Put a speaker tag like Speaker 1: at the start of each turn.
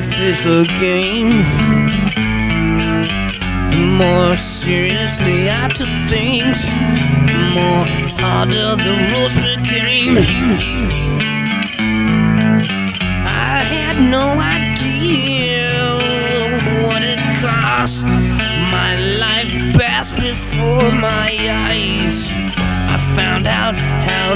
Speaker 1: life is a game, the more seriously I took things, the more harder the roads became. I had no idea what it cost. My life passed before my eyes. I found out how